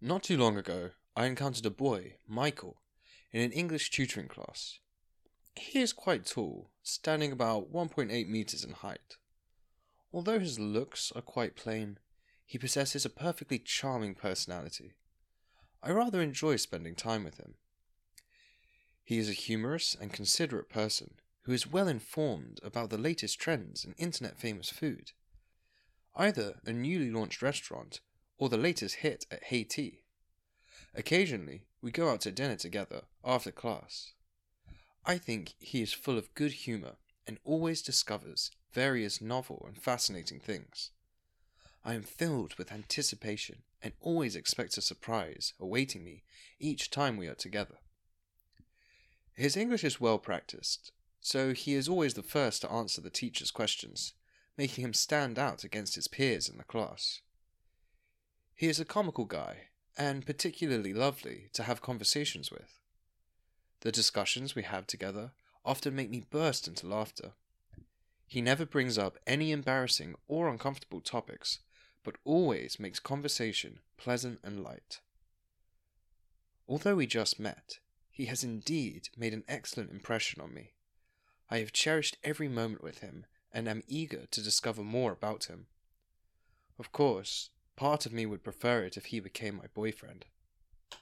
Not too long ago, I encountered a boy, Michael, in an English tutoring class. He is quite tall, standing about 1.8 meters in height. Although his looks are quite plain, he possesses a perfectly charming personality. I rather enjoy spending time with him. He is a humorous and considerate person who is well informed about the latest trends in internet famous food, either a newly launched restaurant or the latest hit at Haiti. Occasionally, we go out to dinner together after class. I think he is full of good humour and always discovers various novel and fascinating things. I am filled with anticipation and always expect a surprise awaiting me each time we are together. His English is well practiced, so he is always the first to answer the teacher's questions, making him stand out against his peers in the class. He is a comical guy, and particularly lovely to have conversations with. The discussions we have together often make me burst into laughter. He never brings up any embarrassing or uncomfortable topics, but always makes conversation pleasant and light. Although we just met, he has indeed made an excellent impression on me. I have cherished every moment with him and am eager to discover more about him. Of course, part of me would prefer it if he became my boyfriend.